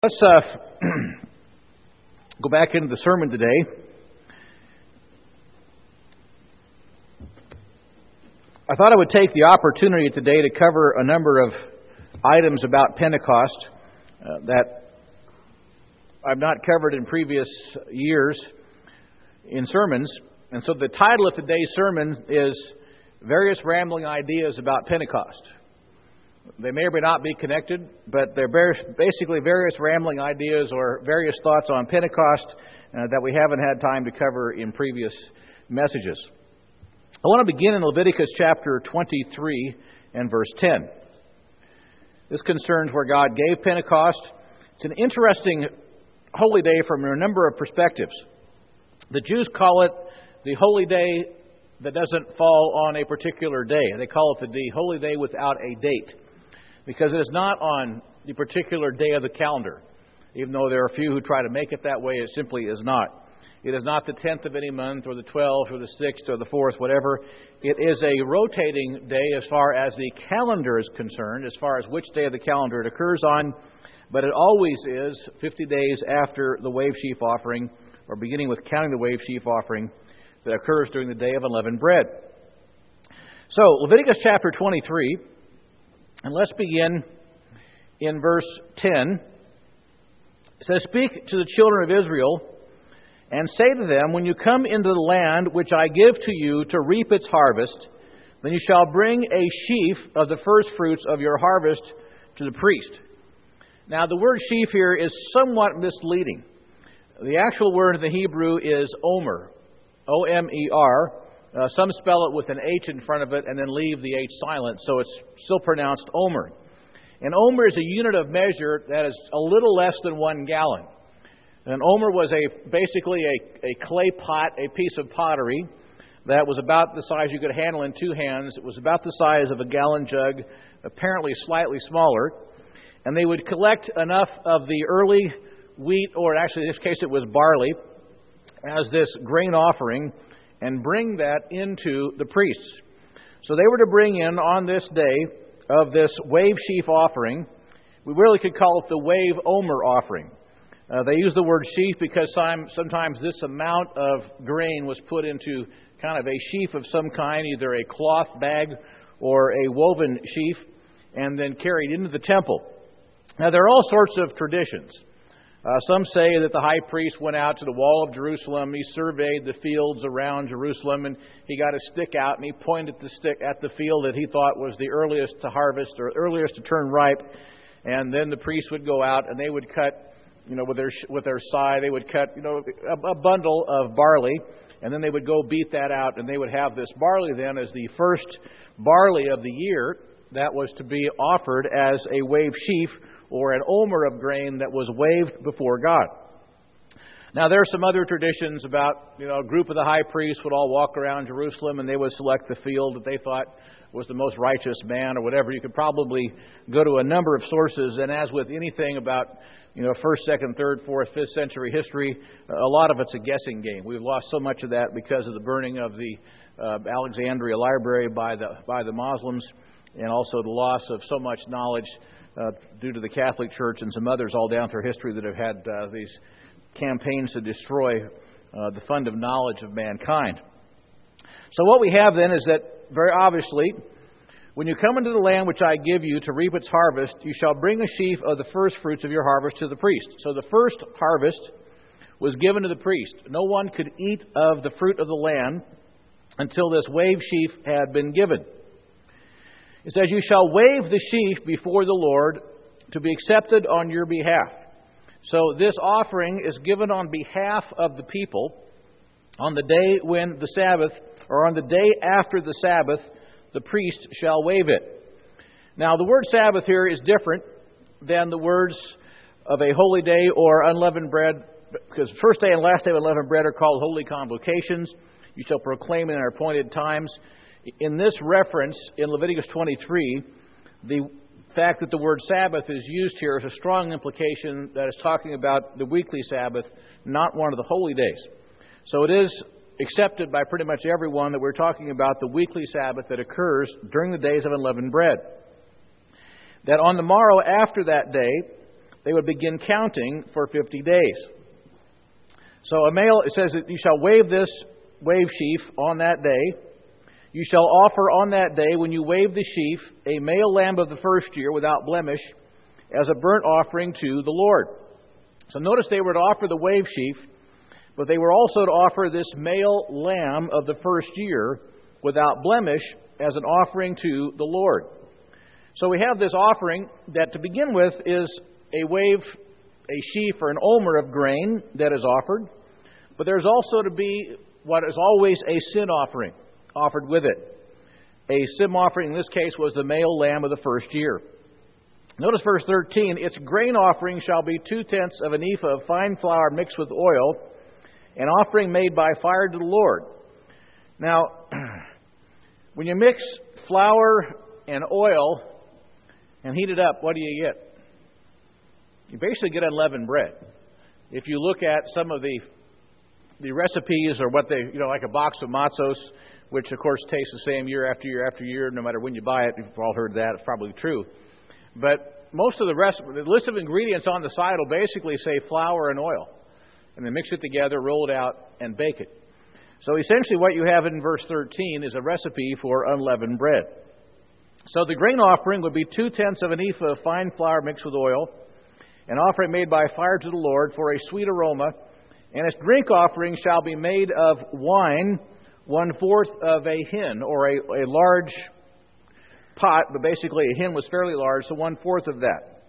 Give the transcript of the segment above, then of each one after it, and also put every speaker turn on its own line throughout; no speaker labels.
Let's go back into the sermon today. I thought I would take the opportunity today to cover a number of items about Pentecost that I've not covered in previous years in sermons. And so the title of today's sermon is Various Rambling Ideas About Pentecost. They may or may not be connected, but they're basically various rambling ideas or various thoughts on Pentecost that we haven't had time to cover in previous messages. I want to begin in Leviticus chapter 23 and verse 10. This concerns where God gave Pentecost. It's an interesting holy day from a number of perspectives. The Jews call it the holy day that doesn't fall on a particular day. They call it the holy day without a date, because it is not on the particular day of the calendar. Even though there are a few who try to make it that way, it simply is not. It is not the 10th of any month, or the 12th, or the 6th, or the 4th, whatever. It is a rotating day as far as the calendar is concerned, as far as which day of the calendar it occurs on. But it always is 50 days after the wave sheaf offering, or beginning with counting the wave sheaf offering, that occurs during the day of unleavened bread. So, Leviticus chapter 23, and let's begin in verse 10. It says, "Speak to the children of Israel, and say to them, when you come into the land which I give to you to reap its harvest, then you shall bring a sheaf of the first fruits of your harvest to the priest." Now, the word sheaf here is somewhat misleading. The actual word in the Hebrew is omer, O-M-E-R. Some spell it with an H in front of it and then leave the H silent, so it's still pronounced omer. And omer is a unit of measure that is a little less than 1 gallon. An omer was basically a clay pot, a piece of pottery that was about the size you could handle in 2 hands. It was about the size of a gallon jug, apparently slightly smaller. And they would collect enough of the early wheat, or actually in this case it was barley, as this grain offering, and bring that into the priests. So they were to bring in on this day of this wave sheaf offering. We really could call it the wave omer offering. They use the word sheaf because sometimes this amount of grain was put into kind of a sheaf of some kind, either a cloth bag or a woven sheaf, and then carried into the temple. Now, there are all sorts of traditions. Some say that the high priest went out to the wall of Jerusalem. He surveyed the fields around Jerusalem, and he got a stick out, and he pointed the stick at the field that he thought was the earliest to harvest or earliest to turn ripe. And then the priest would go out, and they would cut, with their scythe, they would cut, a bundle of barley, and then they would go beat that out, and they would have this barley then as the first barley of the year that was to be offered as a wave sheaf, or an omer of grain that was waved before God. Now, there are some other traditions about, a group of the high priests would all walk around Jerusalem and they would select the field that they thought was the most righteous man or whatever. You could probably go to a number of sources, and as with anything about, 1st, 2nd, 3rd, 4th, 5th century history, a lot of it's a guessing game. We've lost so much of that because of the burning of the Alexandria Library by the Muslims, and also the loss of so much knowledge due to the Catholic Church and some others all down through history that have had these campaigns to destroy the fund of knowledge of mankind. So what we have then is that, very obviously, when you come into the land which I give you to reap its harvest, you shall bring a sheaf of the first fruits of your harvest to the priest. So the first harvest was given to the priest. No one could eat of the fruit of the land until this wave sheaf had been given. It says, "You shall wave the sheaf before the Lord to be accepted on your behalf." So this offering is given on behalf of the people on the day when the Sabbath, or on the day after the Sabbath, the priest shall wave it. Now, the word Sabbath here is different than the words of a holy day or unleavened bread, because first day and last day of unleavened bread are called holy convocations. You shall proclaim in our appointed times. In this reference, in Leviticus 23, the fact that the word Sabbath is used here is a strong implication that is talking about the weekly Sabbath, not one of the holy days. So it is accepted by pretty much everyone that we're talking about the weekly Sabbath that occurs during the days of unleavened bread. That on the morrow after that day, they would begin counting for 50 days. So a male, it says that you shall wave this wave sheaf on that day. You shall offer on that day, when you wave the sheaf, a male lamb of the first year without blemish, as a burnt offering to the Lord. So notice they were to offer the wave sheaf, but they were also to offer this male lamb of the first year without blemish as an offering to the Lord. So we have this offering that to begin with is a sheaf or an omer of grain that is offered, but there's also to be what is always a sin offering offered with it. A sin offering in this case was the male lamb of the first year. Notice verse 13, its grain offering shall be 2/10 of an ephah of fine flour mixed with oil, an offering made by fire to the Lord. Now, when you mix flour and oil and heat it up, what do you get? You basically get unleavened bread. If you look at some of the recipes or what they, like a box of matzos, which of course tastes the same year after year after year, no matter when you buy it, you've all heard that, it's probably true. But most of the list of ingredients on the side will basically say flour and oil. And then mix it together, roll it out, and bake it. So essentially what you have in verse 13 is a recipe for unleavened bread. So the grain offering would be 2/10 of an ephah of fine flour mixed with oil, an offering made by fire to the Lord for a sweet aroma, and its drink offering shall be made of wine, 1/4 of a hin, or a large pot, but basically a hin was fairly large, so 1/4 of that.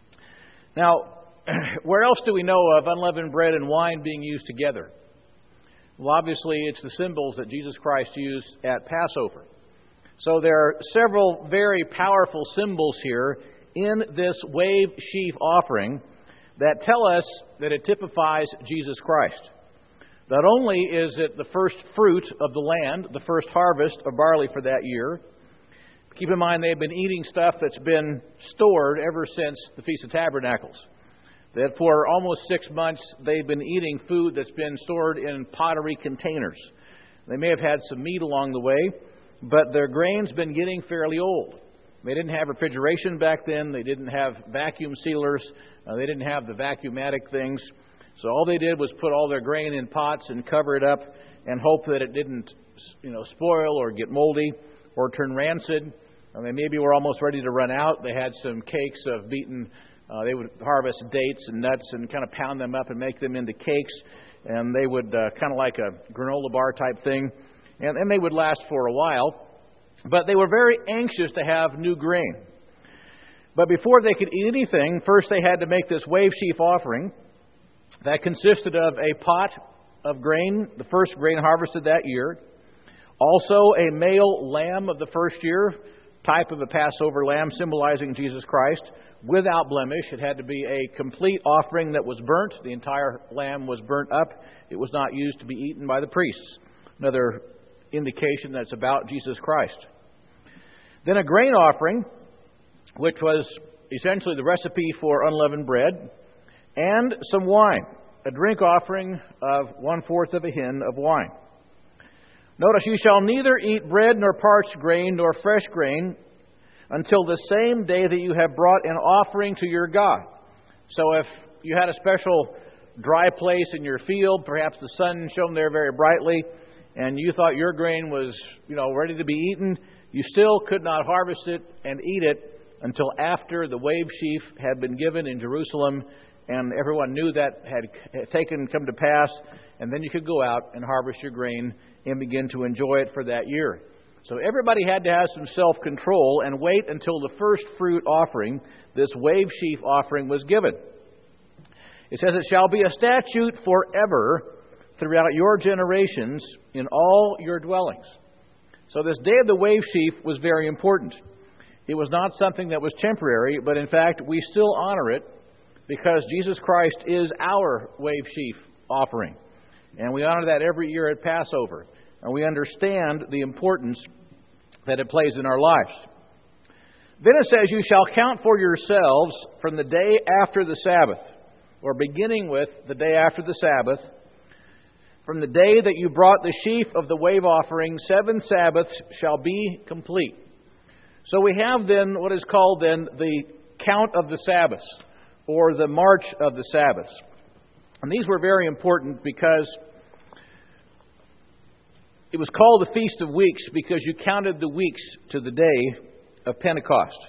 Now, where else do we know of unleavened bread and wine being used together? Well, obviously, it's the symbols that Jesus Christ used at Passover. So there are several very powerful symbols here in this wave sheaf offering that tell us that it typifies Jesus Christ. Not only is it the first fruit of the land, the first harvest of barley for that year. Keep in mind they've been eating stuff that's been stored ever since the Feast of Tabernacles. That for almost 6 months they've been eating food that's been stored in pottery containers. They may have had some meat along the way, but their grain's been getting fairly old. They didn't have refrigeration back then. They didn't have vacuum sealers. They didn't have the vacuumatic things. So all they did was put all their grain in pots and cover it up and hope that it didn't, spoil or get moldy or turn rancid. They maybe were almost ready to run out. They had some cakes of beaten. They would harvest dates and nuts and kind of pound them up and make them into cakes. And they would kind of like a granola bar type thing. And they would last for a while. But they were very anxious to have new grain. But before they could eat anything, first they had to make this wave sheaf offering. That consisted of a pot of grain, the first grain harvested that year. Also a male lamb of the first year, type of a Passover lamb symbolizing Jesus Christ, without blemish. It had to be a complete offering that was burnt. The entire lamb was burnt up. It was not used to be eaten by the priests. Another indication that it's about Jesus Christ. Then a grain offering, which was essentially the recipe for unleavened bread, and some wine, a drink offering of 1/4 of a hin of wine. Notice, you shall neither eat bread nor parched grain nor fresh grain until the same day that you have brought an offering to your God. So if you had a special dry place in your field, perhaps the sun shone there very brightly, and you thought your grain was, ready to be eaten, you still could not harvest it and eat it until after the wave sheaf had been given in Jerusalem, and everyone knew that had come to pass, and then you could go out and harvest your grain and begin to enjoy it for that year. So everybody had to have some self-control and wait until the first fruit offering, this wave sheaf offering, was given. It says, it shall be a statute forever throughout your generations in all your dwellings. So this day of the wave sheaf was very important. It was not something that was temporary, but in fact we still honor it because Jesus Christ is our wave sheaf offering. And we honor that every year at Passover. And we understand the importance that it plays in our lives. Then it says, you shall count for yourselves from the day after the Sabbath, or beginning with the day after the Sabbath, from the day that you brought the sheaf of the wave offering, 7 Sabbaths shall be complete. So we have then what is called then the count of the Sabbaths, or the march of the Sabbaths. And these were very important because it was called the Feast of Weeks because you counted the weeks to the day of Pentecost.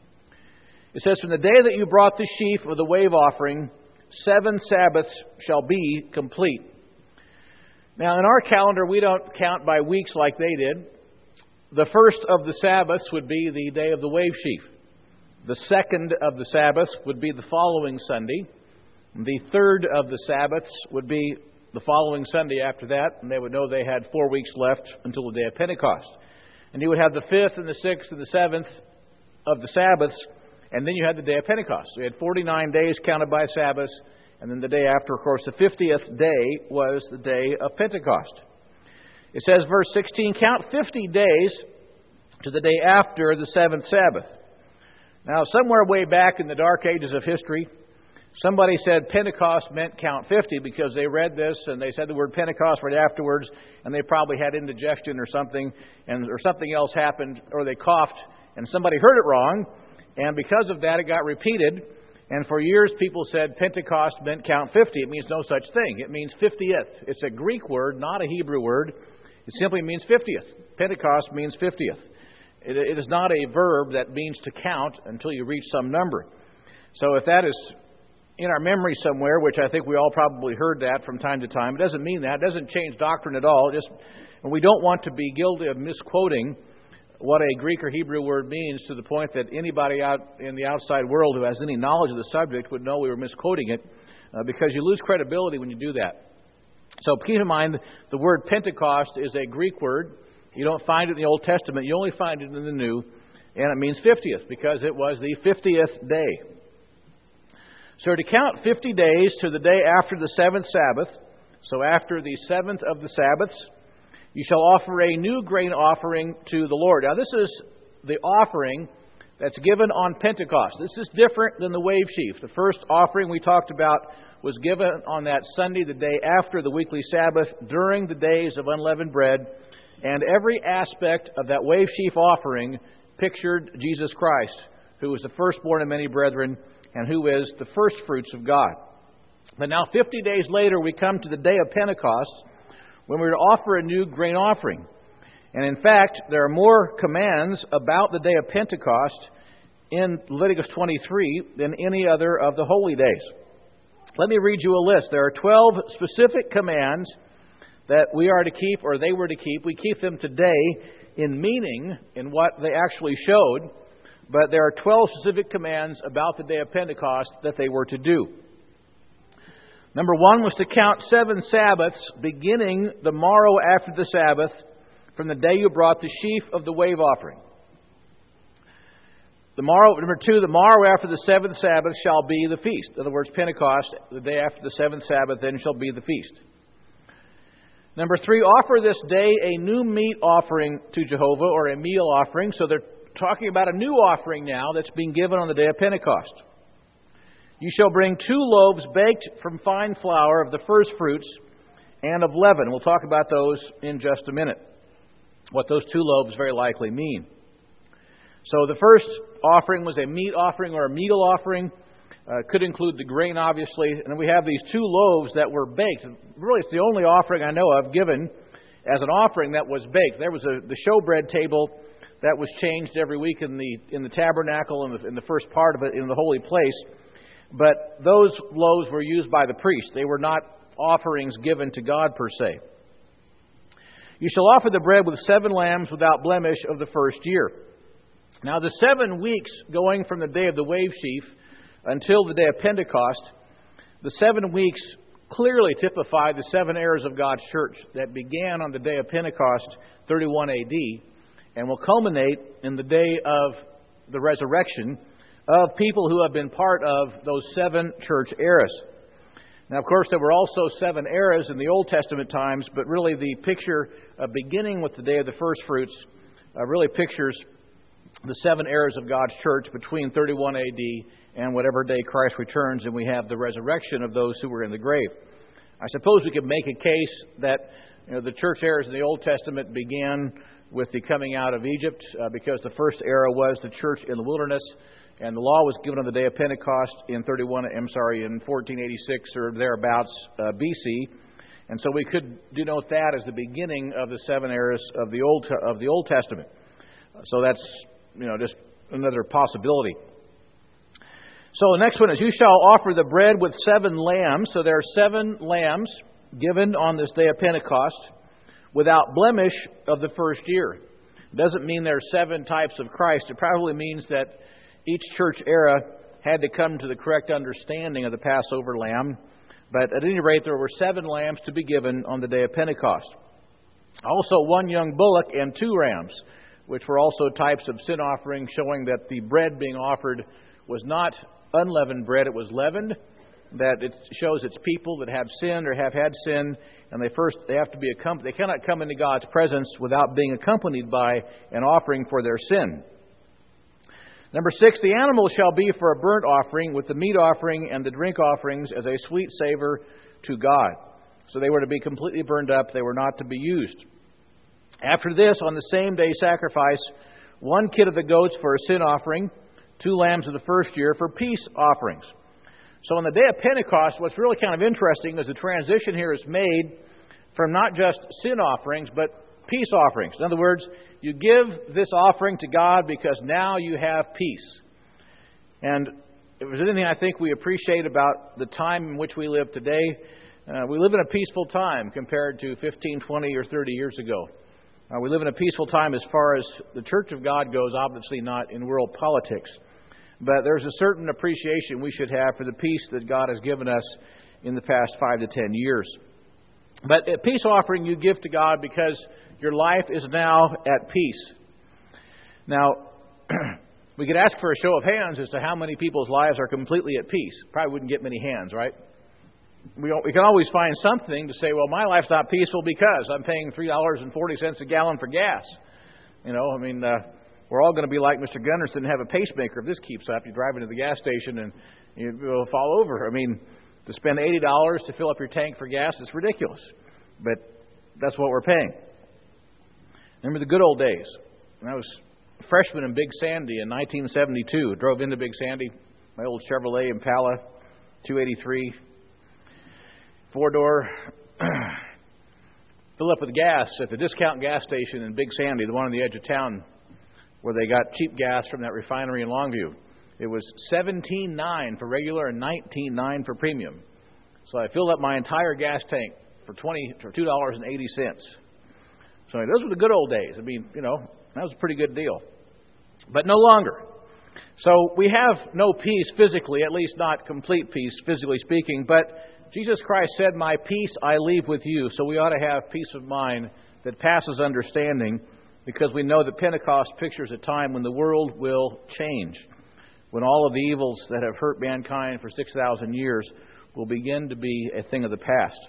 It says, "From the day that you brought the sheaf of the wave offering, 7 Sabbaths shall be complete." Now, in our calendar, we don't count by weeks like they did. The first of the Sabbaths would be the day of the wave sheaf. The second of the Sabbaths would be the following Sunday. The third of the Sabbaths would be the following Sunday after that, and they would know they had 4 weeks left until the day of Pentecost. And you would have the 5th and the 6th and the 7th of the Sabbaths, and then you had the day of Pentecost. So you had 49 days counted by Sabbaths, and then the day after, of course, the 50th day was the day of Pentecost. It says, verse 16, "Count 50 days to the day after the 7th Sabbath." Now, somewhere way back in the dark ages of history, somebody said Pentecost meant count 50 because they read this and they said the word Pentecost right afterwards, and they probably had indigestion or something, or something else happened, or they coughed, and somebody heard it wrong, and because of that it got repeated, and for years people said Pentecost meant count 50. It means no such thing. It means 50th. It's a Greek word, not a Hebrew word. It simply means 50th. Pentecost means 50th. It is not a verb that means to count until you reach some number. So if that is in our memory somewhere, which I think we all probably heard that from time to time, it doesn't mean that. It doesn't change doctrine at all. And we don't want to be guilty of misquoting what a Greek or Hebrew word means to the point that anybody out in the outside world who has any knowledge of the subject would know we were misquoting it, because you lose credibility when you do that. So keep in mind, the word Pentecost is a Greek word. You don't find it in the Old Testament. You only find it in the New. And it means 50th because it was the 50th day. So to count 50 days to the day after the 7th Sabbath, so after the 7th of the Sabbaths, you shall offer a new grain offering to the Lord. Now this is the offering that's given on Pentecost. This is different than the wave sheaf. The first offering we talked about was given on that Sunday, the day after the weekly Sabbath, during the days of unleavened bread. And every aspect of that wave sheaf offering pictured Jesus Christ, who was the firstborn of many brethren and who is the first fruits of God. But now 50 days later, we come to the day of Pentecost, when we're to offer a new grain offering. And in fact, there are more commands about the day of Pentecost in Leviticus 23 than any other of the holy days. Let me read you a list. There are 12 specific commands that we are to keep, or they were to keep. We keep them today in meaning, in what they actually showed, but there are 12 specific commands about the day of Pentecost that they were to do. Number 1 was to count 7 Sabbaths, beginning the morrow after the Sabbath, from the day you brought the sheaf of the wave offering. Number 2, the morrow after the 7th Sabbath shall be the feast. In other words, Pentecost, the day after the 7th Sabbath, then shall be the feast. Number 3, offer this day a new meat offering to Jehovah, or a meal offering. So they're talking about a new offering now that's being given on the day of Pentecost. You shall bring 2 loaves baked from fine flour of the first fruits and of leaven. We'll talk about those in just a minute, what those 2 loaves very likely mean. So the first offering was a meat offering or a meal offering. Could include the grain, obviously. And then we have these 2 loaves that were baked. Really, it's the only offering I know of given as an offering that was baked. There was the showbread table that was changed every week in the tabernacle and in the first part of it in the holy place. But those loaves were used by the priest. They were not offerings given to God per se. You shall offer the bread with 7 lambs without blemish of the first year. Now the 7 weeks going from the day of the wave sheaf until the day of Pentecost, the 7 weeks clearly typify the 7 eras of God's church that began on the day of Pentecost, 31 A.D., and will culminate in the day of the resurrection of people who have been part of those 7 church eras. Now, of course, there were also 7 eras in the Old Testament times, but really the picture of beginning with the day of the first fruits really pictures the 7 eras of God's church between 31 A.D. and whatever day Christ returns, and we have the resurrection of those who were in the grave. I suppose we could make a case that the church eras in the Old Testament began with the coming out of Egypt, because the first era was the church in the wilderness, And the law was given on the day of Pentecost in 1486 or thereabouts BC. And so we could denote that as the beginning of the 7 eras of the Old Testament. So that's, just another possibility. So the next one is, you shall offer the bread with 7 lambs. So there are 7 lambs given on this day of Pentecost without blemish of the first year. It doesn't mean there are 7 types of Christ. It probably means that each church era had to come to the correct understanding of the Passover lamb. But at any rate, there were 7 lambs to be given on the day of Pentecost. Also 1 young bullock and 2 rams, which were also types of sin offerings, showing that the bread being offered was not unleavened bread, it was leavened. That it shows it's people that have sinned or have had sin, and they have to be accompanied. They cannot come into God's presence without being accompanied by an offering for their sin. Number 6, the animal shall be for a burnt offering, with the meat offering and the drink offerings as a sweet savor to God. So they were to be completely burned up. They were not to be used. After this, on the same day, sacrifice 1 kid of the goats for a sin offering, 2 lambs of the first year for peace offerings. So on the day of Pentecost, what's really kind of interesting is the transition here is made from not just sin offerings, but peace offerings. In other words, you give this offering to God because now you have peace. And if there's anything I think we appreciate about the time in which we live today, we live in a peaceful time compared to 15, 20, or 30 years ago. We live in a peaceful time as far as the Church of God goes, obviously not in world politics. But there's a certain appreciation we should have for the peace that God has given us in the past 5 to 10 years. But a peace offering you give to God because your life is now at peace. Now, we could ask for a show of hands as to how many people's lives are completely at peace. Probably wouldn't get many hands, right? We can always find something to say, well, my life's not peaceful because I'm paying $3.40 a gallon for gas. We're all going to be like Mr. Gunnarsson and have a pacemaker if this keeps up. You drive into the gas station and you will fall over. To spend $80 to fill up your tank for gas is ridiculous. But that's what we're paying. Remember the good old days. When I was a freshman in Big Sandy in 1972, drove into Big Sandy, my old Chevrolet Impala 283, 4-door, fill up with gas at the discount gas station in Big Sandy, the one on the edge of town, where they got cheap gas from that refinery in Longview. It was $17.9 for regular and $19.9 for premium. So I filled up my entire gas tank for $2.80. So those were the good old days. That was a pretty good deal. But no longer. So we have no peace physically, at least not complete peace, physically speaking. But Jesus Christ said, "My peace I leave with you." So we ought to have peace of mind that passes understanding, because we know that Pentecost pictures a time when the world will change, when all of the evils that have hurt mankind for 6,000 years will begin to be a thing of the past.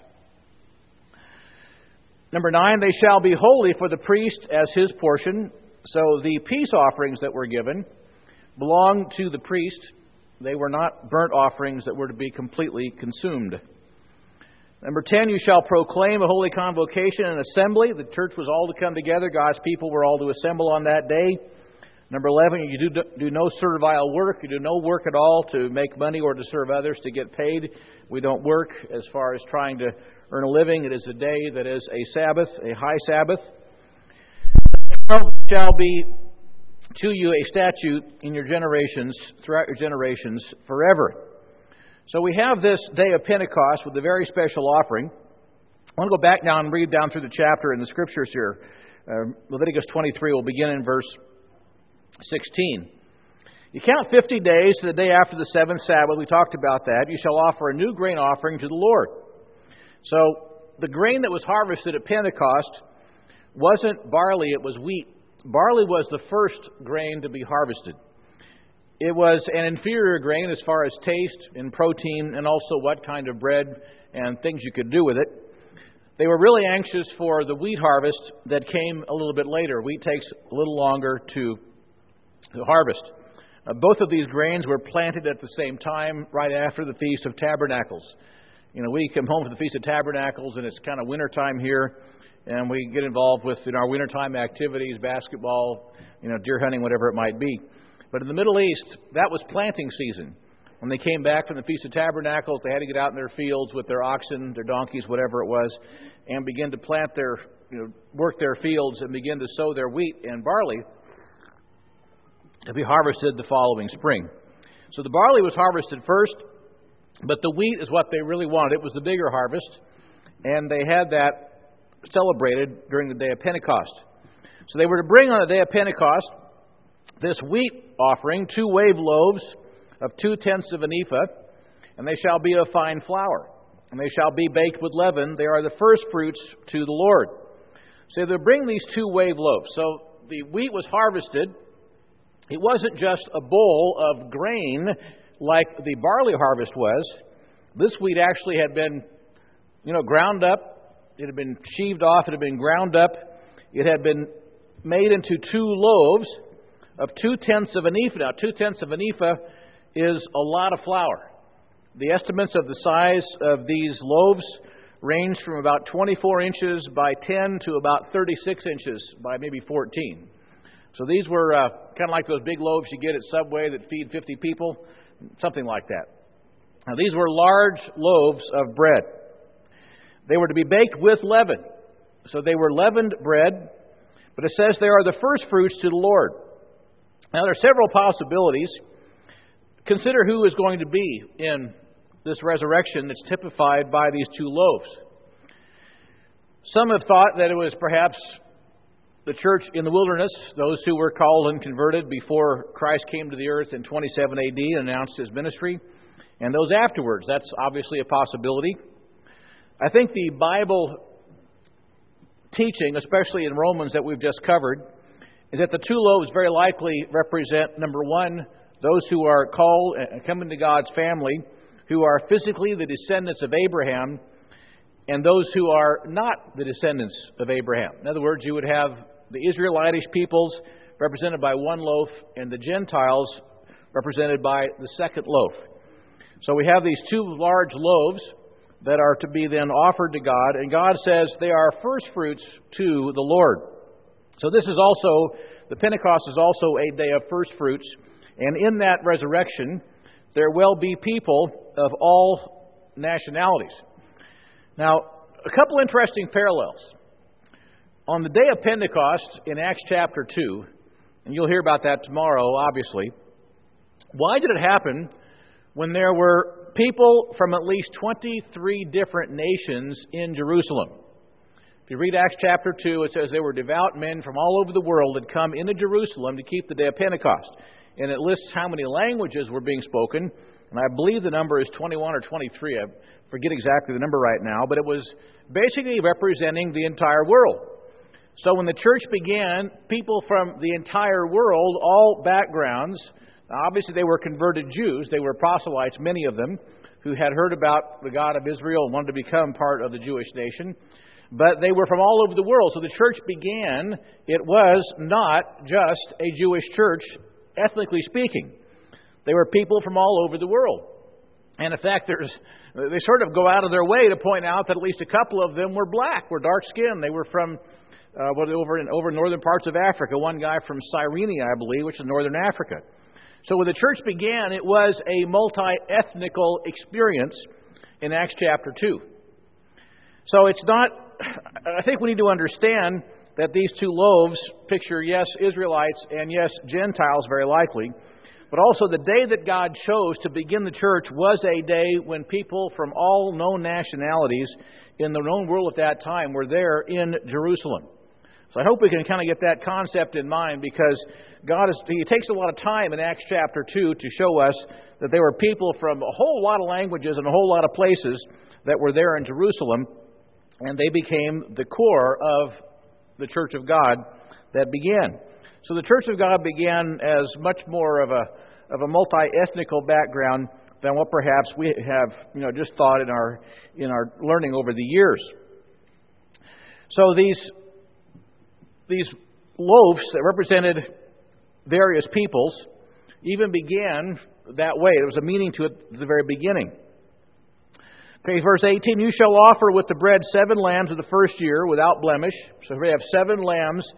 Number 9, they shall be holy for the priest as his portion. So the peace offerings that were given belonged to the priest. They were not burnt offerings that were to be completely consumed. Number 10, you shall proclaim a holy convocation and assembly. The church was all to come together. God's people were all to assemble on that day. Number 11, you do no servile work. You do no work at all to make money or to serve others to get paid. We don't work as far as trying to earn a living. It is a day that is a Sabbath, a high Sabbath. 12 shall be to you a statute in your generations, throughout your generations, forever. So we have this day of Pentecost with a very special offering. I want to go back now and read down through the chapter in the Scriptures here. Leviticus 23 will begin in verse 16. You count 50 days to the day after the seventh Sabbath. We talked about that. You shall offer a new grain offering to the Lord. So the grain that was harvested at Pentecost wasn't barley, it was wheat. Barley was the first grain to be harvested. It was an inferior grain as far as taste and protein and also what kind of bread and things you could do with it. They were really anxious for the wheat harvest that came a little bit later. Wheat takes a little longer to harvest. Both of these grains were planted at the same time, right after the Feast of Tabernacles. We come home for the Feast of Tabernacles, and it's kind of wintertime here, and we get involved with our wintertime activities, basketball, deer hunting, whatever it might be. But in the Middle East, that was planting season. When they came back from the Feast of Tabernacles, they had to get out in their fields with their oxen, their donkeys, whatever it was, and begin to plant work their fields and begin to sow their wheat and barley to be harvested the following spring. So the barley was harvested first, but the wheat is what they really wanted. It was the bigger harvest, and they had that celebrated during the day of Pentecost. So they were to bring on the day of Pentecost this wheat offering, 2 wave loaves of 2/10 of an ephah, and they shall be of fine flour, and they shall be baked with leaven. They are the first fruits to the Lord. So they'll bring these 2 wave loaves. So the wheat was harvested. It wasn't just a bowl of grain like the barley harvest was. This wheat actually had been, ground up. It had been sheaved off. It had been ground up. It had been made into 2 loaves of 2/10 of an ephah. Now, 2/10 of an ephah is a lot of flour. The estimates of the size of these loaves range from about 24 inches by 10 to about 36 inches by maybe 14. So these were kind of like those big loaves you get at Subway that feed 50 people, something like that. Now, these were large loaves of bread. They were to be baked with leaven. So they were leavened bread, but it says they are the first fruits to the Lord. Now, there are several possibilities. Consider who is going to be in this resurrection that's typified by these 2 loaves. Some have thought that it was perhaps the church in the wilderness, those who were called and converted before Christ came to the earth in 27 AD and announced His ministry, and those afterwards. That's obviously a possibility. I think the Bible teaching, especially in Romans that we've just covered, is that the 2 loaves very likely represent, number 1, those who are called and come into God's family, who are physically the descendants of Abraham, and those who are not the descendants of Abraham. In other words, you would have the Israelitish peoples represented by 1 loaf, and the Gentiles represented by the 2nd loaf. So we have these 2 large loaves that are to be then offered to God, and God says they are first fruits to the Lord. So this is also, the Pentecost is also a day of first fruits. And in that resurrection, there will be people of all nationalities. Now, a couple interesting parallels. On the day of Pentecost in Acts chapter 2, and you'll hear about that tomorrow, obviously, why did it happen when there were people from at least 23 different nations in Jerusalem? If you read Acts chapter 2, it says there were devout men from all over the world that come into Jerusalem to keep the day of Pentecost. And it lists how many languages were being spoken. And I believe the number is 21 or 23. I forget exactly the number right now. But it was basically representing the entire world. So when the church began, people from the entire world, all backgrounds, obviously they were converted Jews. They were proselytes, many of them, who had heard about the God of Israel and wanted to become part of the Jewish nation. But they were from all over the world. So the church began, it was not just a Jewish church, ethnically speaking. They were people from all over the world. And in fact, they sort of go out of their way to point out that at least a couple of them were black, were dark-skinned. They were from over in northern parts of Africa. One guy from Cyrene, I believe, which is northern Africa. So when the church began, it was a multi-ethnical experience in Acts chapter 2. So it's not, I think we need to understand that these 2 loaves picture, yes, Israelites and yes, Gentiles very likely. But also the day that God chose to begin the church was a day when people from all known nationalities in the known world at that time were there in Jerusalem. So I hope we can kind of get that concept in mind, because He takes a lot of time in Acts chapter 2 to show us that there were people from a whole lot of languages and a whole lot of places that were there in Jerusalem, and they became the core of the Church of God that began. So the Church of God began as much more of a multi-ethnical background than what perhaps we have just thought in our learning over the years. So these loaves that represented various peoples even began that way. There was a meaning to it at the very beginning. Okay, verse 18, you shall offer with the bread 7 lambs of the first year without blemish. So we have 7 lambs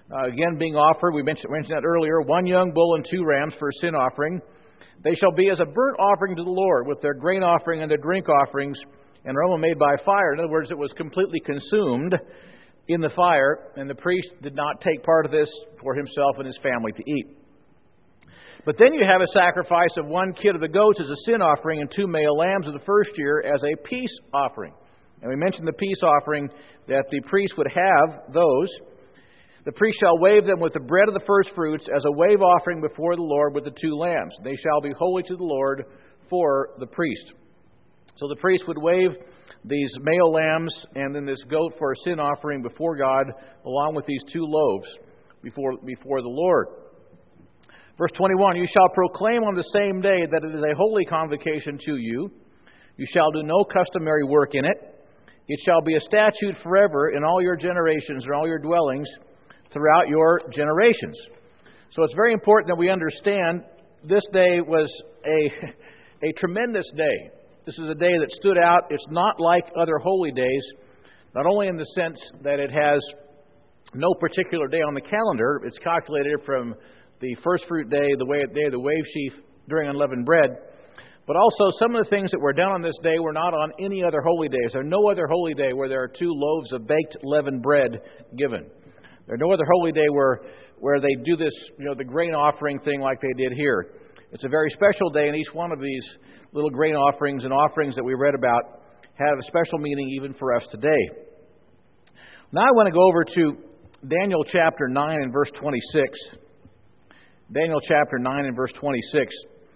Again, being offered, we mentioned that earlier, 1 young bull and 2 rams for a sin offering. They shall be as a burnt offering to the Lord, with their grain offering and their drink offerings, and aroma made by fire. In other words, it was completely consumed in the fire, and the priest did not take part of this for himself and his family to eat. But then you have a sacrifice of 1 kid of the goats as a sin offering and 2 male lambs of the first year as a peace offering. And we mentioned the peace offering, that the priest would have those. The priest shall wave them with the bread of the first fruits as a wave offering before the Lord with the 2 lambs. They shall be holy to the Lord for the priest. So the priest would wave these male lambs and then this goat for a sin offering before God, along with these 2 loaves before the Lord. Verse 21, you shall proclaim on the same day that it is a holy convocation to you. You shall do no customary work in it. It shall be a statute forever in all your generations and all your dwellings throughout your generations. So it's very important that we understand this day was a tremendous day. This is a day that stood out. It's not like other holy days, not only in the sense that it has no particular day on the calendar. It's calculated from the first fruit day, the day of the wave sheaf during unleavened bread. But also some of the things that were done on this day were not on any other holy days. There's no other holy day where there are 2 loaves of baked leavened bread given. There's no other holy day where they do this, the grain offering thing like they did here. It's a very special day, and each one of these little grain offerings and offerings that we read about have a special meaning even for us today. Now I want to go over to Daniel chapter 9 and verse 26. Daniel chapter 9 and verse 26.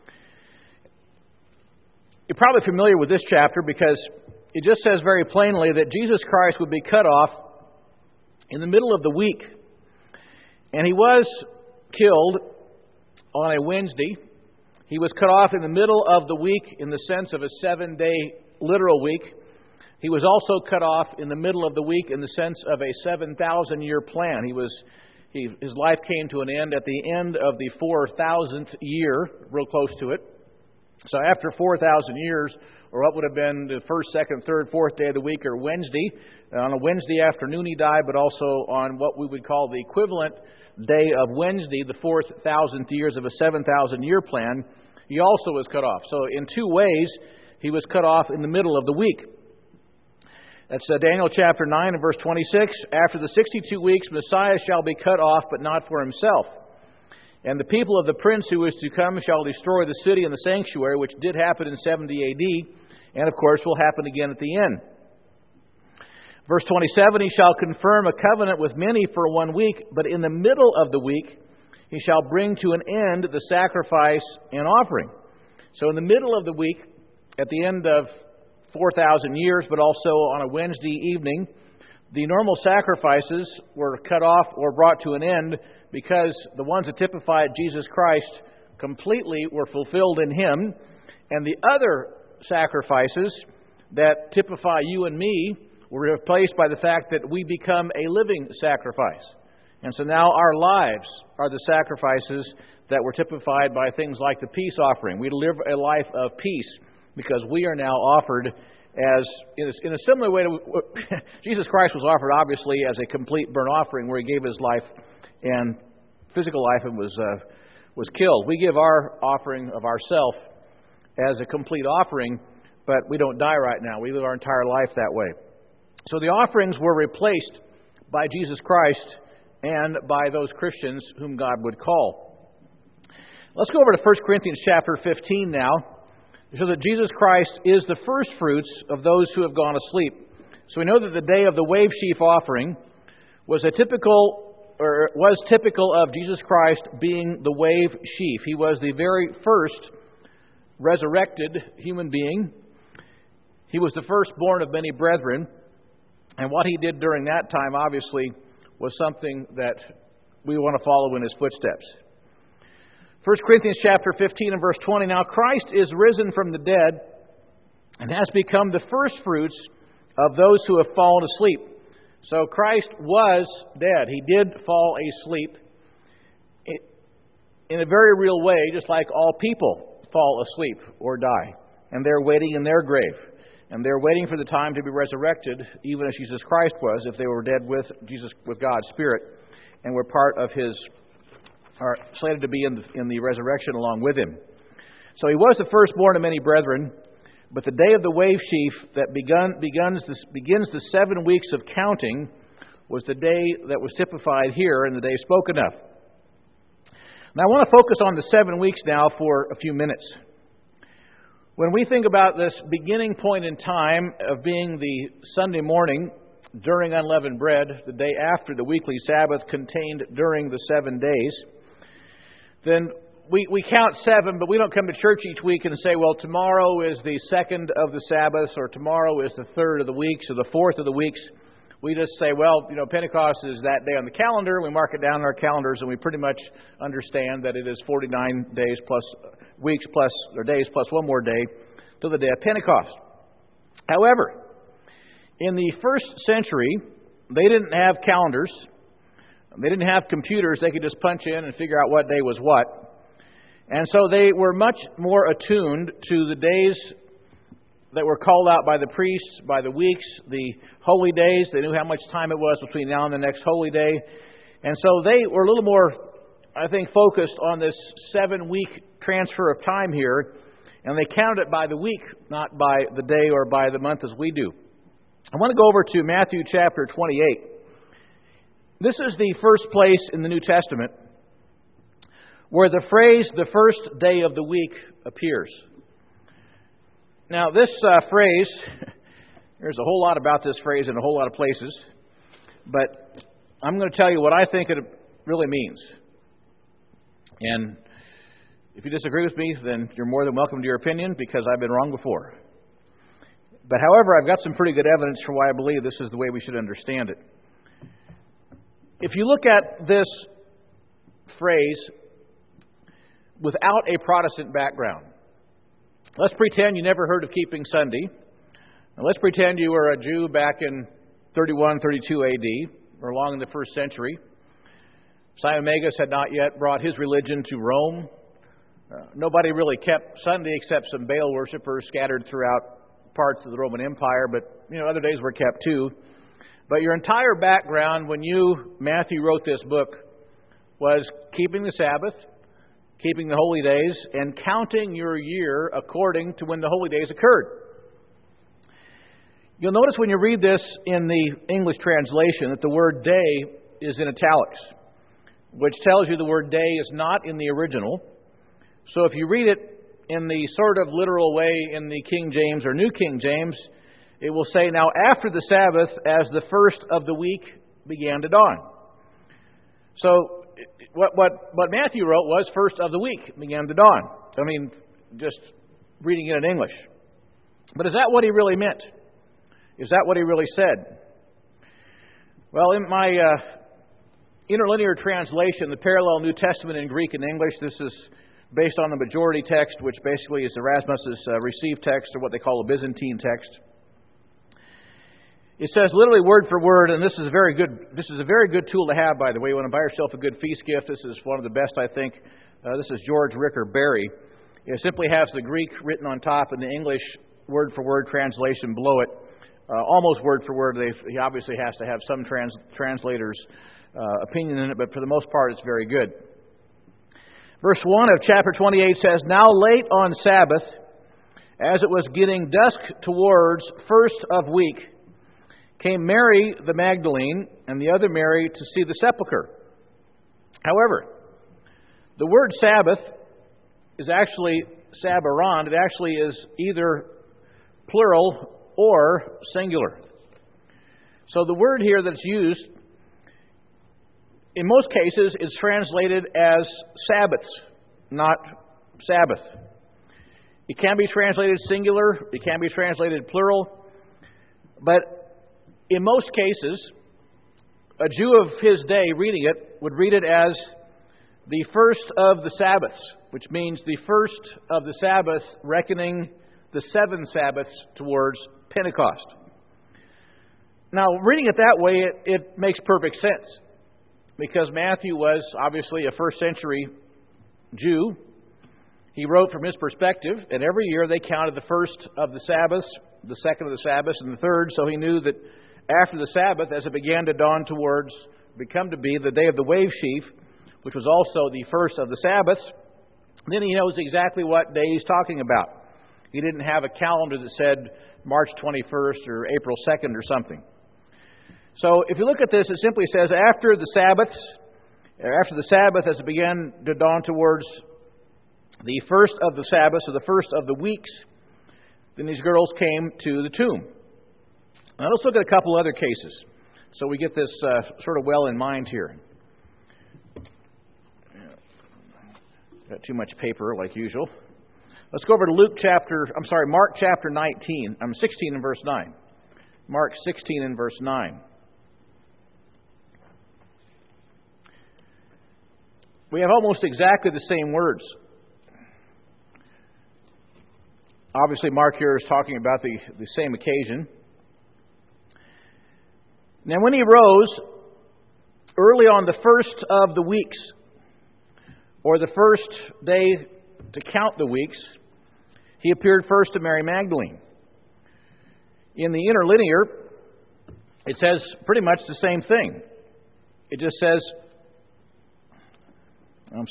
You're probably familiar with this chapter because it just says very plainly that Jesus Christ would be cut off in the middle of the week. And He was killed on a Wednesday. He was cut off in the middle of the week in the sense of a 7-day literal week. He was also cut off in the middle of the week in the sense of a 7,000-year plan. His life came to an end at the end of the 4,000th year, real close to it. So after 4,000 years, or what would have been the first, second, third, fourth day of the week, or Wednesday, on a Wednesday afternoon He died, but also on what we would call the equivalent day of Wednesday, the 4,000th years of a 7,000-year plan, He also was cut off. So in 2 ways, He was cut off in the middle of the week. That's Daniel chapter 9 and verse 26. After the 62 weeks, Messiah shall be cut off, but not for Himself. And the people of the prince who is to come shall destroy the city and the sanctuary, which did happen in 70 A.D., and of course will happen again at the end. Verse 27, He shall confirm a covenant with many for 1 week, but in the middle of the week He shall bring to an end the sacrifice and offering. So in the middle of the week, at the end of 4,000 years, but also on a Wednesday evening, the normal sacrifices were cut off or brought to an end because the ones that typified Jesus Christ completely were fulfilled in Him, and the other sacrifices that typify you and me were replaced by the fact that we become a living sacrifice. And so now our lives are the sacrifices that were typified by things like the peace offering. We live a life of peace because we are now offered as, in a similar way to Jesus Christ was offered obviously as a complete burnt offering where He gave His life and physical life and was killed. We give our offering of ourself as a complete offering, but we don't die right now. We live our entire life that way. So the offerings were replaced by Jesus Christ and by those Christians whom God would call. Let's go over to 1 Corinthians chapter 15 now. So that Jesus Christ is the first fruits of those who have gone asleep. So we know that the day of the wave sheaf offering was typical of Jesus Christ being the wave sheaf. He was the very first resurrected human being. He was the firstborn of many brethren. And what He did during that time, obviously, was something that we want to follow in His footsteps. 1 Corinthians chapter 15 and verse 20, Now Christ is risen from the dead and has become the firstfruits of those who have fallen asleep. So Christ was dead. He did fall asleep in a very real way, just like all people fall asleep or die. And they're waiting in their grave. And they're waiting for the time to be resurrected, even as Jesus Christ was, if they were dead with God's Spirit. and were part of His, are slated to be in the resurrection along with Him. So He was the firstborn of many brethren, but the day of the wave sheaf that begins the 7 weeks of counting was the day that was typified here and the day spoken of. Now I want to focus on the 7 weeks now for a few minutes. When we think about this beginning point in time of being the Sunday morning during unleavened bread, the day after the weekly Sabbath contained during the 7 days, then we count 7, but we don't come to church each week and say, well, tomorrow is the 2nd of the Sabbaths, or tomorrow is the 3rd of the weeks, or the 4th of the weeks. We just say, well, Pentecost is that day on the calendar. We mark it down on our calendars, and we pretty much understand that it is 49 days plus weeks plus, or days plus one more day to the day of Pentecost. However, in the first century, they didn't have calendars. They didn't have computers. They could just punch in and figure out what day was what. And so they were much more attuned to the days that were called out by the priests, by the weeks, the holy days. They knew how much time it was between now and the next holy day. And so they were a little more, I think, focused on this 7-week transfer of time here. And they counted it by the week, not by the day or by the month as we do. I want to go over to Matthew chapter 28. This is the first place in the New Testament where the phrase, the first day of the week, appears. Now, this phrase, there's a whole lot about this phrase in a whole lot of places, but I'm going to tell you what I think it really means. And if you disagree with me, then you're more than welcome to your opinion, because I've been wrong before. But however, I've got some pretty good evidence for why I believe this is the way we should understand it. If you look at this phrase without a Protestant background, let's pretend you never heard of keeping Sunday. And let's pretend you were a Jew back in 31, 32 A.D., or along in the first century. Simon Magus had not yet brought his religion to Rome. Nobody really kept Sunday except some Baal worshippers scattered throughout parts of the Roman Empire, but other days were kept too. But your entire background when Matthew, wrote this book was keeping the Sabbath, keeping the holy days, and counting your year according to when the holy days occurred. You'll notice when you read this in the English translation that the word day is in italics, which tells you the word day is not in the original. So if you read it in the sort of literal way in the King James or New King James, it will say, now after the Sabbath, as the first of the week began to dawn. So what Matthew wrote was first of the week began to dawn. I mean, just reading it in English. But is that what he really meant? Is that what he really said? Well, in my interlinear translation, the parallel New Testament in Greek and English, this is based on the majority text, which basically is Erasmus's received text, or what they call a Byzantine text. It says literally word for word, and this is a very good tool to have, by the way. You want to buy yourself a good feast gift. This is one of the best, I think. This is George Ricker Berry. It simply has the Greek written on top and the English word for word translation below it. Almost word for word. He obviously has to have some translator's opinion in it, but for the most part, it's very good. Verse 1 of chapter 28 says, now late on Sabbath, as it was getting dusk towards first of week, came Mary the Magdalene and the other Mary to see the sepulchre. However, the word Sabbath is actually Sabbaron. It actually is either plural or singular. So the word here that's used, in most cases, is translated as Sabbaths, not Sabbath. It can be translated singular. It can be translated plural. But in most cases, a Jew of his day reading it would read it as the first of the Sabbaths, which means the first of the Sabbath, reckoning the 7 Sabbaths towards Pentecost. Now, reading it that way, it makes perfect sense, because Matthew was obviously a first century Jew. He wrote from his perspective, and every year they counted the first of the Sabbaths, the second of the Sabbaths, and the third, so he knew that after the Sabbath, as it began to dawn towards become to be the day of the wave sheaf, which was also the first of the Sabbaths, then he knows exactly what day he's talking about. He didn't have a calendar that said March 21st or April 2nd or something. So if you look at this, it simply says after the Sabbath as it began to dawn towards the first of the Sabbaths, or the first of the weeks, then these girls came to the tomb. Now let's look at a couple other cases so we get this sort of well in mind here. Got too much paper like usual. Let's go over to Mark chapter 16 and verse 9. Mark 16 and verse 9. We have almost exactly the same words. Obviously, Mark here is talking about the same occasion. Now, when he rose early on the first of the weeks, or the first day to count the weeks, he appeared first to Mary Magdalene. In the interlinear, it says pretty much the same thing. It just says, I'm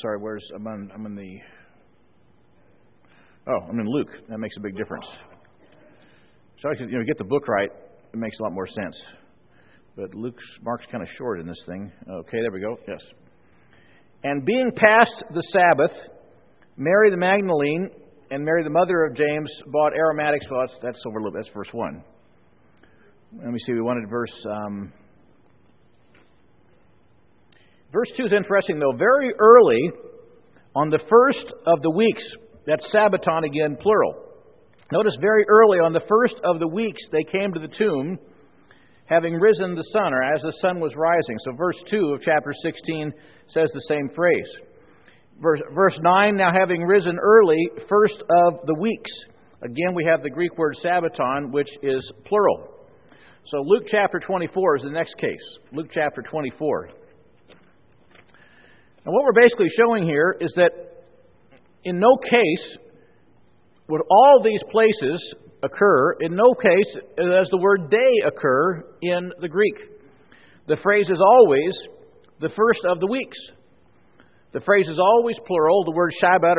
in Luke. That makes a big difference. So I could, get the book right. It makes a lot more sense. But Mark's kind of short in this thing. Okay, there we go. Yes. And being past the Sabbath, Mary the Magdalene and Mary the mother of James bought aromatics. Well, that's verse 1. Let me see. We wanted verse 2 is interesting, though. Very early on the first of the weeks, that's Sabbaton again, plural. Notice very early on the first of the weeks, they came to the tomb, having risen the sun, or as the sun was rising. So verse 2 of chapter 16 says the same phrase. Verse 9, now having risen early, first of the weeks. Again, we have the Greek word Sabbaton, which is plural. So Luke chapter 24 is the next case. Luke chapter 24. And what we're basically showing here is that in no case would all these places occur, in no case does the word day occur in the Greek. The phrase is always the first of the weeks. The phrase is always plural. The word Shabbat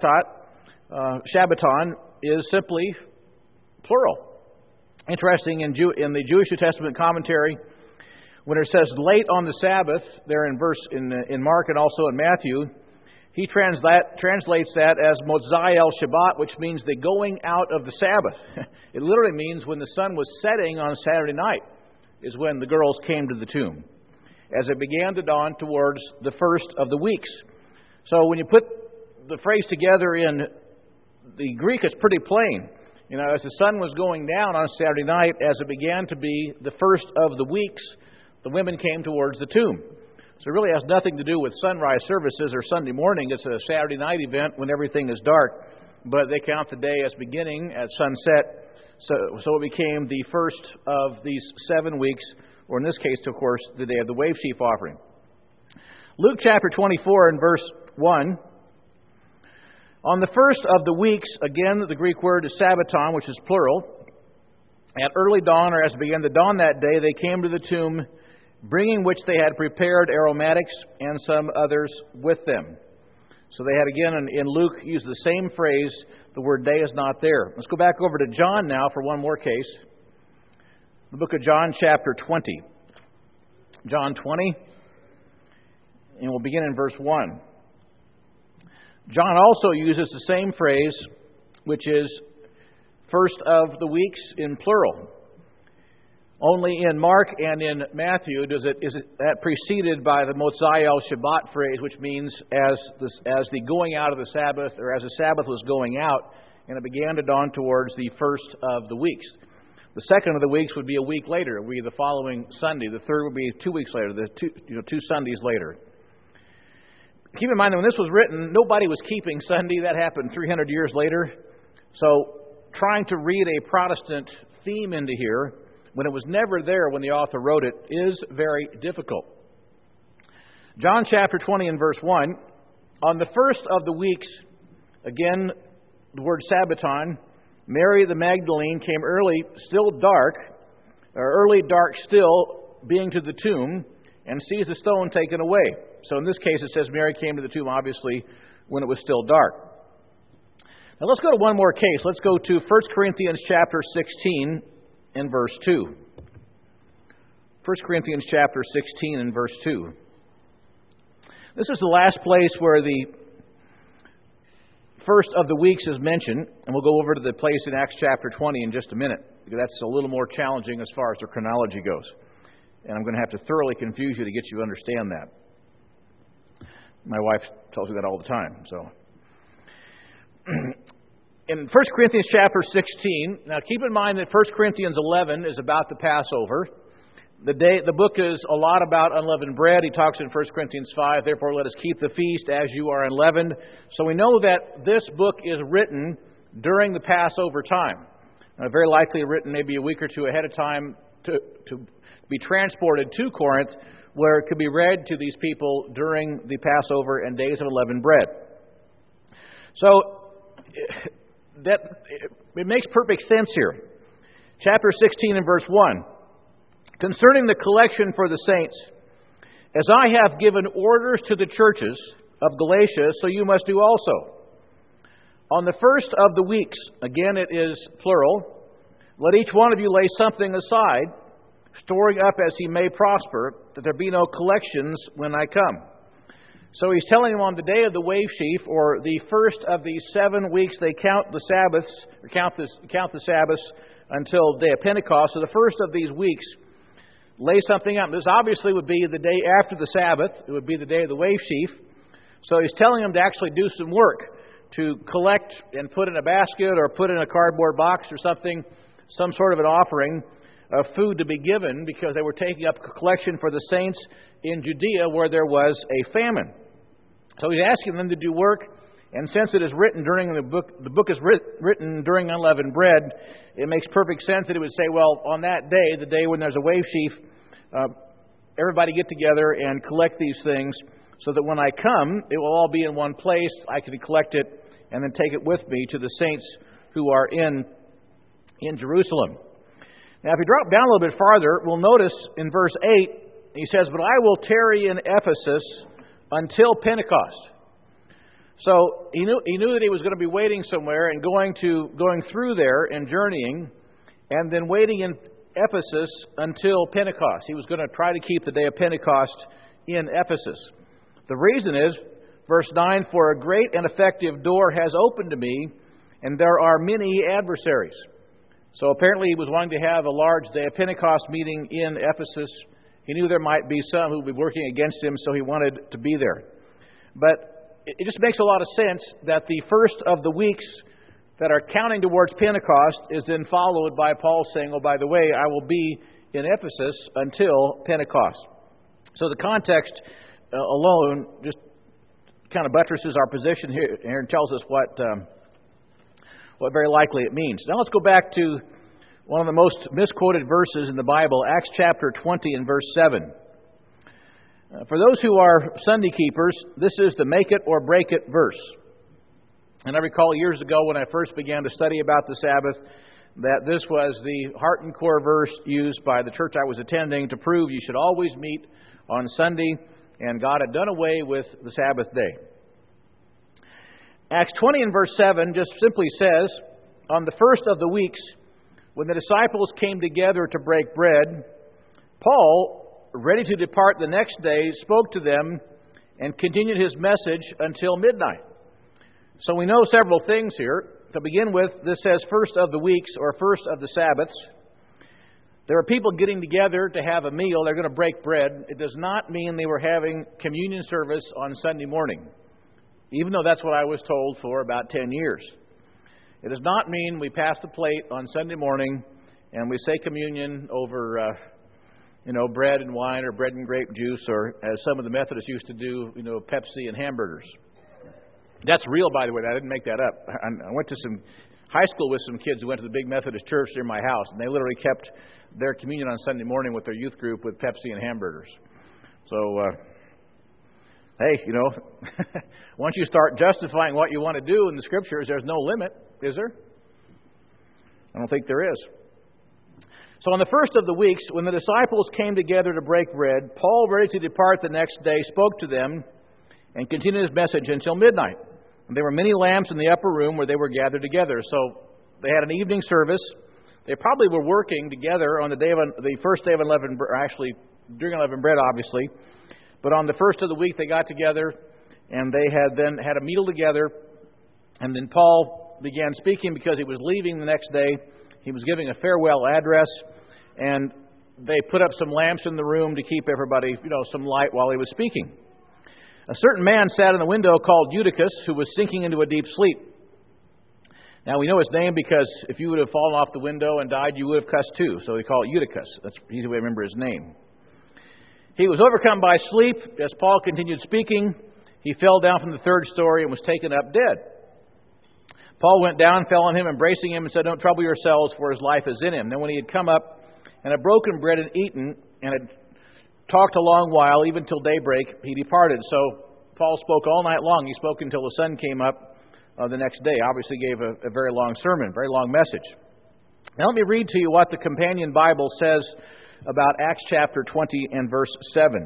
or Shabbaton is simply plural. Interesting, in the Jewish New Testament commentary, when it says late on the Sabbath, there in Mark and also in Matthew, he translates that as Motzai el Shabbat, which means the going out of the Sabbath. It literally means when the sun was setting on Saturday night is when the girls came to the tomb, as it began to dawn towards the first of the weeks. So when you put the phrase together in the Greek, it's pretty plain. As the sun was going down on Saturday night, as it began to be the first of the weeks, the women came towards the tomb. So it really has nothing to do with sunrise services or Sunday morning. It's a Saturday night event when everything is dark. But they count the day as beginning at sunset. So it became the first of these 7 weeks, or in this case, of course, the day of the wave sheaf offering. Luke chapter 24 and verse 1. On the first of the weeks, again, the Greek word is Sabbaton, which is plural. At early dawn, or as it began to dawn that day, they came to the tomb, bringing which they had prepared aromatics and some others with them. So they had, again, in Luke, used the same phrase. The word day is not there. Let's go back over to John now for one more case. The book of John, chapter 20. John 20, and we'll begin in verse 1. John also uses the same phrase, which is first of the weeks in plural. Only in Mark and in Matthew is that preceded by the Motzai el Shabbat phrase, which means as the going out of the Sabbath, or as the Sabbath was going out, and it began to dawn towards the first of the weeks. The second of the weeks would be a week later. It would be the following Sunday. The third would be 2 weeks later. Two Sundays later. Keep in mind that when this was written, nobody was keeping Sunday. That happened 300 years later. So trying to read a Protestant theme into here, when it was never there when the author wrote it, is very difficult. John chapter 20 and verse 1. On the first of the weeks, again, the word Sabbaton, Mary the Magdalene came early, still dark, or early dark still, being to the tomb, and sees the stone taken away. So in this case, it says Mary came to the tomb, obviously, when it was still dark. Now let's go to one more case. Let's go to 1 Corinthians chapter 16 and verse 2. 1 Corinthians chapter 16 and verse 2. This is the last place where the first of the weeks is mentioned, and we'll go over to the place in Acts chapter 20 in just a minute, because that's a little more challenging as far as the chronology goes. And I'm going to have to thoroughly confuse you to get you to understand that. My wife tells me that all the time. So, in 1 Corinthians chapter 16, now keep in mind that 1 Corinthians 11 is about the Passover. The book is a lot about unleavened bread. He talks in 1 Corinthians 5, therefore let us keep the feast as you are unleavened. So we know that this book is written during the Passover time. Very likely written maybe a week or two ahead of time to be transported to Corinth, where it could be read to these people during the Passover and days of unleavened bread. So that it makes perfect sense here. Chapter 16 and verse 1. Concerning the collection for the saints, as I have given orders to the churches of Galatia, so you must do also. On the first of the weeks, again it is plural, let each one of you lay something aside, storing up as he may prosper, that there be no collections when I come. So he's telling them on the day of the wave sheaf, or the first of these 7 weeks, they count the Sabbaths, or count the Sabbaths until the day of Pentecost. So the first of these weeks, lay something up. This obviously would be the day after the Sabbath. It would be the day of the wave sheaf. So he's telling them to actually do some work, to collect and put in a basket or put in a cardboard box or something, some sort of an offering of food to be given, because they were taking up a collection for the saints in Judea where there was a famine. So he's asking them to do work, and since it is written during the book is written during unleavened bread, it makes perfect sense that it would say, well, on that day, the day when there's a wave sheaf, everybody get together and collect these things, so that when I come, it will all be in one place. I can collect it and then take it with me to the saints who are in Jerusalem. Now, if you drop down a little bit farther, we'll notice in verse 8, he says, but I will tarry in Ephesus until Pentecost. So he knew that he was going to be waiting somewhere and going through there and journeying, and then waiting in Ephesus until Pentecost. He was going to try to keep the day of Pentecost in Ephesus. The reason is, verse 9, for a great and effective door has opened to me, and there are many adversaries. So apparently he was wanting to have a large day of Pentecost meeting in Ephesus. He knew there might be some who would be working against him, so he wanted to be there. But it just makes a lot of sense that the first of the weeks that are counting towards Pentecost is then followed by Paul saying, oh, by the way, I will be in Ephesus until Pentecost. So the context alone just kind of buttresses our position here and tells us what very likely it means. Now let's go back to one of the most misquoted verses in the Bible, Acts chapter 20 and verse 7. For those who are Sunday keepers, this is the make it or break it verse. And I recall years ago when I first began to study about the Sabbath, that this was the heart and core verse used by the church I was attending to prove you should always meet on Sunday, and God had done away with the Sabbath day. Acts 20 and verse 7 just simply says, on the first of the weeks, when the disciples came together to break bread, Paul, ready to depart the next day, spoke to them and continued his message until midnight. So we know several things here. To begin with, this says first of the weeks or first of the Sabbaths. There are people getting together to have a meal. They're going to break bread. It does not mean they were having communion service on Sunday morning, even though that's what I was told for about 10 years. It does not mean we pass the plate on Sunday morning and we say communion over bread and wine or bread and grape juice, or as some of the Methodists used to do, Pepsi and hamburgers. That's real, by the way. I didn't make that up. I went to some high school with some kids who went to the big Methodist church near my house, and they literally kept their communion on Sunday morning with their youth group with Pepsi and hamburgers. So, hey, once you start justifying what you want to do in the Scriptures, there's no limit, is there? I don't think there is. So on the first of the weeks, when the disciples came together to break bread, Paul, ready to depart the next day, spoke to them and continued his message until midnight. And there were many lamps in the upper room where they were gathered together. So they had an evening service. They probably were working together on the first day of unleavened bread, actually during unleavened bread, obviously. But on the first of the week, they got together and they had a meal together. And then Paul began speaking because he was leaving the next day. He was giving a farewell address, and they put up some lamps in the room to keep everybody, some light while he was speaking. A certain man sat in the window called Eutychus, who was sinking into a deep sleep. Now we know his name because if you would have fallen off the window and died, you would have cussed too. So we call it Eutychus. That's the easy way to remember his name. He was overcome by sleep. As Paul continued speaking, he fell down from the third story and was taken up dead. Paul went down, fell on him, embracing him, and said, "Don't trouble yourselves, for his life is in him." Then when he had come up and had broken bread and eaten, and had talked a long while, even till daybreak, he departed. So Paul spoke all night long. He spoke until the sun came up the next day. Obviously gave a very long sermon, very long message. Now let me read to you what the Companion Bible says about Acts chapter 20 and verse 7.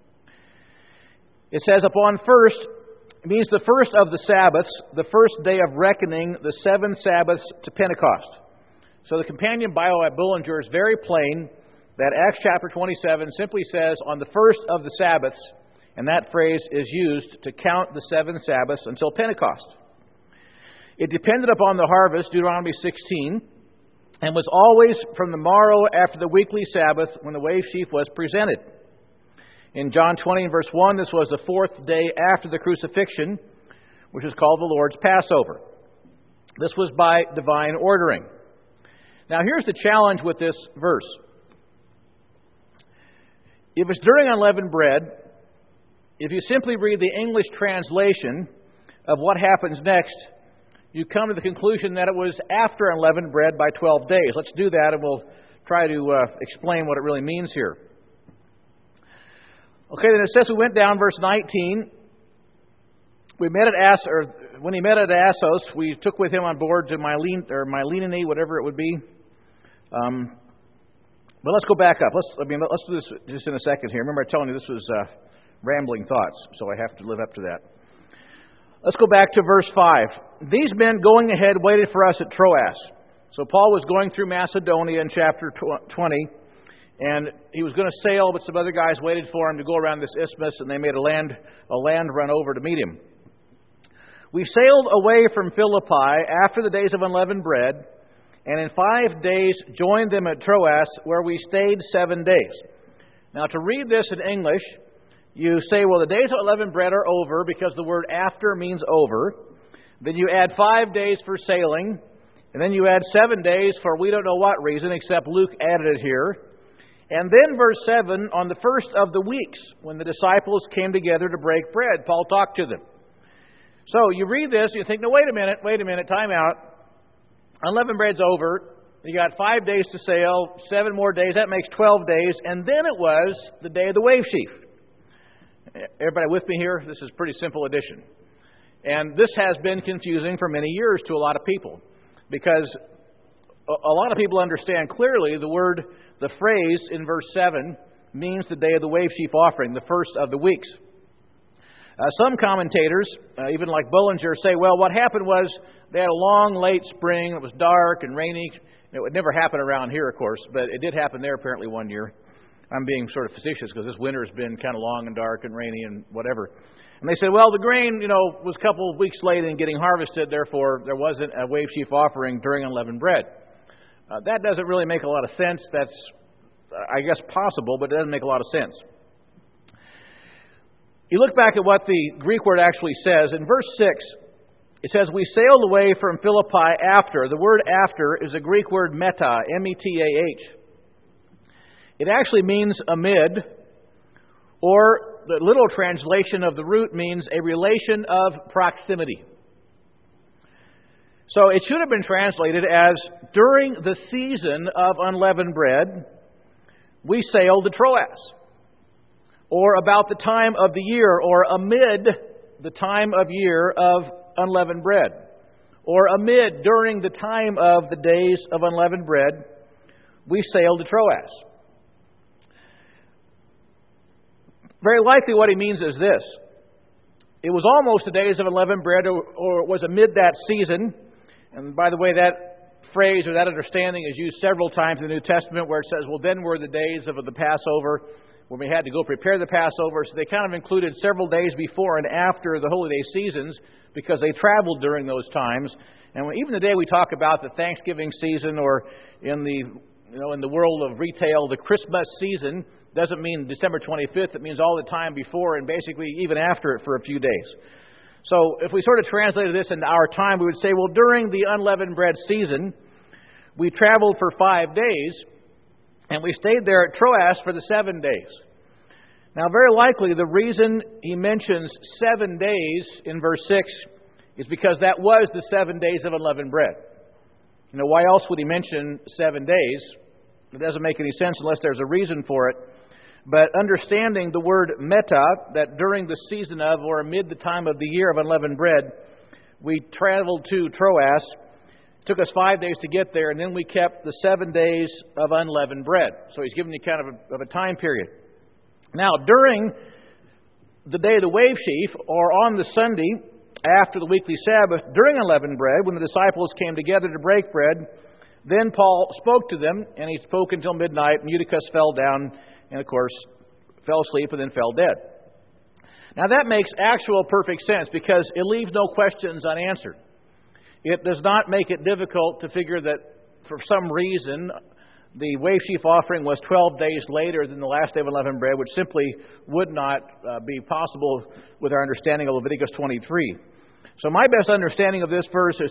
It says, "Upon first," it means the first of the Sabbaths, the first day of reckoning the 7 Sabbaths to Pentecost. So the Companion Bible at Bullinger is very plain that Acts chapter 27 simply says on the first of the Sabbaths, and that phrase is used to count the 7 Sabbaths until Pentecost. It depended upon the harvest, Deuteronomy 16, and was always from the morrow after the weekly Sabbath when the wave sheaf was presented. In John 20 and verse 1, this was the 4th day after the crucifixion, which is called the Lord's Passover. This was by divine ordering. Now here's the challenge with this verse. If it's during unleavened bread, if you simply read the English translation of what happens next, you come to the conclusion that it was after unleavened bread by 12 days. Let's do that, and we'll try to explain what it really means here. Okay, then it says we went down, verse 19. When he met at Assos, we took with him on board to Mylenene, whatever it would be. But let's go back up. Let's do this just in a second here. Remember, I told you this was rambling thoughts, so I have to live up to that. Let's go back to verse 5. These men going ahead waited for us at Troas. So Paul was going through Macedonia in chapter 20, and he was going to sail, but some other guys waited for him to go around this isthmus, and they made a land run over to meet him. We sailed away from Philippi after the days of unleavened bread, and in 5 days joined them at Troas, where we stayed 7 days. Now, to read this in English, you say, well, the days of unleavened bread are over because the word after means over. Then you add 5 days for sailing, and then you add 7 days for we don't know what reason, except Luke added it here. And then verse 7, on the first of the weeks, when the disciples came together to break bread, Paul talked to them. So you read this, you think, no, wait a minute, time out. Unleavened bread's over. You got 5 days to sail, 7 more days, that makes 12 days, and then it was the day of the wave sheaf. Everybody with me here? This is pretty simple addition. And this has been confusing for many years to a lot of people, because a lot of people understand clearly the phrase in verse 7 means the day of the wave sheaf offering, the first of the weeks. Some commentators, even like Bullinger, say, well, what happened was they had a long, late spring. It was dark and rainy. It would never happen around here, of course, but it did happen there apparently one year. I'm being sort of facetious because this winter has been kind of long and dark and rainy and whatever. And they said, well, the grain, was a couple of weeks late in getting harvested, therefore there wasn't a wave sheaf offering during unleavened bread. That doesn't really make a lot of sense. That's, I guess, possible, but it doesn't make a lot of sense. You look back at what the Greek word actually says. In verse 6, it says, we sailed away from Philippi after. The word after is a Greek word meta, M-E-T-A-H. It actually means amid, or the literal translation of the root means a relation of proximity. So it should have been translated as, during the season of unleavened bread, we sailed to Troas. Or about the time of the year, or amid the time of year of unleavened bread. Or amid, during the time of the days of unleavened bread, we sailed to Troas. Very likely what he means is this. It was almost the days of unleavened bread, or it was amid that season. And by the way, that phrase or that understanding is used several times in the New Testament where it says, well, then were the days of the Passover when we had to go prepare the Passover. So they kind of included several days before and after the Holy Day seasons because they traveled during those times. And even the day we talk about the Thanksgiving season, or in the world of retail, the Christmas season, doesn't mean December 25th. It means all the time before and basically even after it for a few days. So if we sort of translated this into our time, we would say, well, during the unleavened bread season, we traveled for 5 days, and we stayed there at Troas for the 7 days. Now, very likely the reason he mentions 7 days in verse 6 is because that was the 7 days of unleavened bread. Why else would he mention 7 days? It doesn't make any sense unless there's a reason for it. But understanding the word meta, that during the season of or amid the time of the year of unleavened bread, we traveled to Troas. It took us 5 days to get there, and then we kept the 7 days of unleavened bread. So he's giving you kind of a time period. Now, during the day of the wave sheaf, or on the Sunday after the weekly Sabbath, during unleavened bread, when the disciples came together to break bread, then Paul spoke to them, and he spoke until midnight, and Eutychus fell down and, of course, fell asleep and then fell dead. Now, that makes actual perfect sense because it leaves no questions unanswered. It does not make it difficult to figure that for some reason the wave sheaf offering was 12 days later than the last day of unleavened bread, which simply would not be possible with our understanding of Leviticus 23. So my best understanding of this verse is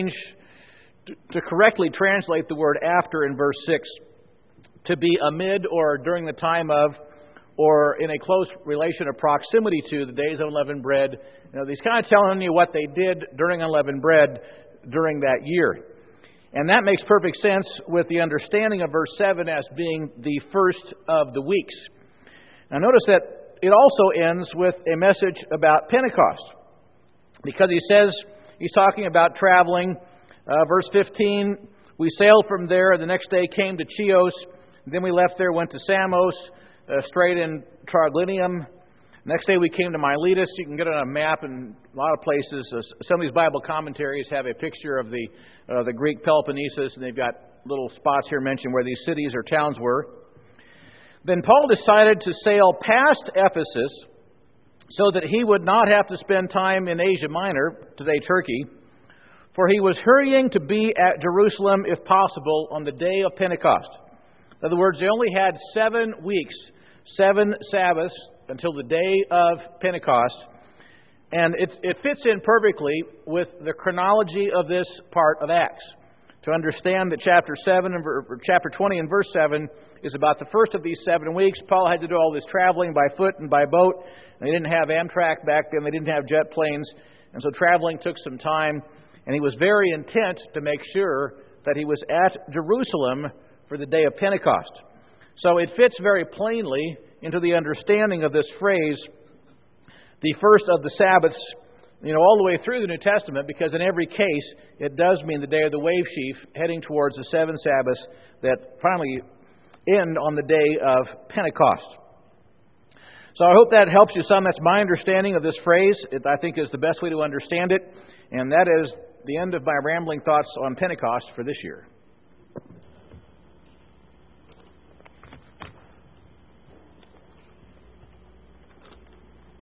to correctly translate the word after in verse 6 to be amid or during the time of or in a close relation or proximity to the days of unleavened bread. He's kind of telling you what they did during unleavened bread during that year. And that makes perfect sense with the understanding of verse 7 as being the first of the weeks. Now notice that it also ends with a message about Pentecost. Because he says, he's talking about traveling. Verse 15, we sailed from there. The next day came to Chios. Then we left there, went to Samos, straight in Trogyllium. Next day we came to Miletus. You can get it on a map in a lot of places. Some of these Bible commentaries have a picture of the Greek Peloponnesus, and they've got little spots here mentioned where these cities or towns were. Then Paul decided to sail past Ephesus so that he would not have to spend time in Asia Minor, today Turkey, for he was hurrying to be at Jerusalem, if possible, on the day of Pentecost. In other words, they only had 7 weeks, 7 Sabbaths, until the day of Pentecost. And it fits in perfectly with the chronology of this part of Acts. To understand that chapter 20 and verse 7 is about the first of these 7 weeks. Paul had to do all this traveling by foot and by boat. And they didn't have Amtrak back then. They didn't have jet planes. And so traveling took some time. And he was very intent to make sure that he was at Jerusalem for the day of Pentecost. So it fits very plainly into the understanding of this phrase, the first of the Sabbaths, all the way through the New Testament, because in every case it does mean the day of the wave sheaf, heading towards the 7 Sabbaths that finally end on the day of Pentecost. So I hope that helps you some. That's my understanding of this phrase. I think is the best way to understand it. And that is the end of my rambling thoughts on Pentecost for this year.